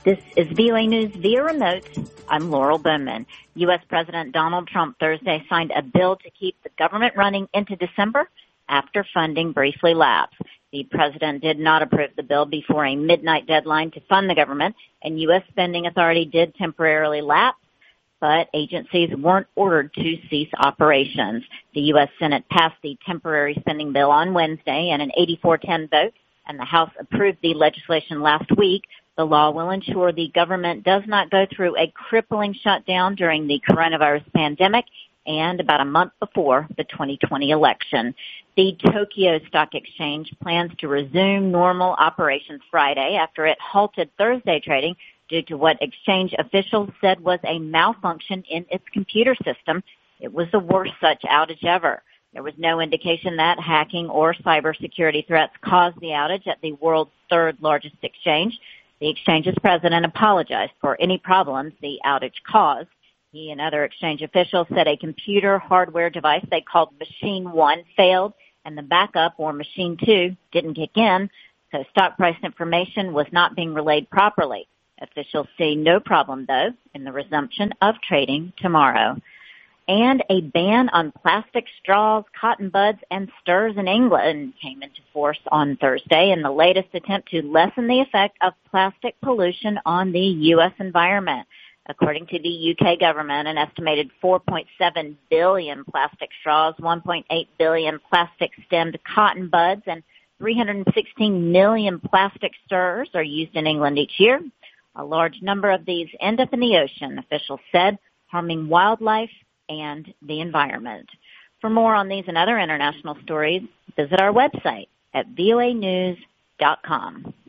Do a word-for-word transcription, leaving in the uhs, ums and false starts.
This is V O A News via remote. I'm Laurel Bowman. U S. President Donald Trump Thursday signed a bill to keep the government running into December after funding briefly lapsed. The president did not approve the bill before a midnight deadline to fund the government, and U S spending authority did temporarily lapse, but agencies weren't ordered to cease operations. The U S. Senate passed the temporary spending bill on Wednesday in an eighty-four ten vote, and the House approved the legislation last week. The law will ensure the government does not go through a crippling shutdown during the coronavirus pandemic and about a month before the twenty twenty election. The Tokyo Stock Exchange plans to resume normal operations Friday after it halted Thursday trading due to what exchange officials said was a malfunction in its computer system. It was the worst such outage ever. There was no indication that hacking or cybersecurity threats caused the outage at the world's third largest exchange. The exchange's president apologized for any problems the outage caused. He and other exchange officials said a computer hardware device they called Machine one failed, and the backup, or Machine two, didn't kick in, so stock price information was not being relayed properly. Officials see no problem, though, in the resumption of trading tomorrow. And a ban on plastic straws, cotton buds, and stirs in England came into force on Thursday in the latest attempt to lessen the effect of plastic pollution on the U S environment. According to the U K government, an estimated four point seven billion plastic straws, one point eight billion plastic-stemmed cotton buds, and three hundred sixteen million plastic stirs are used in England each year. A large number of these end up in the ocean, officials said, harming wildlife and the environment. For more on these and other international stories, visit our website at V O A news dot com.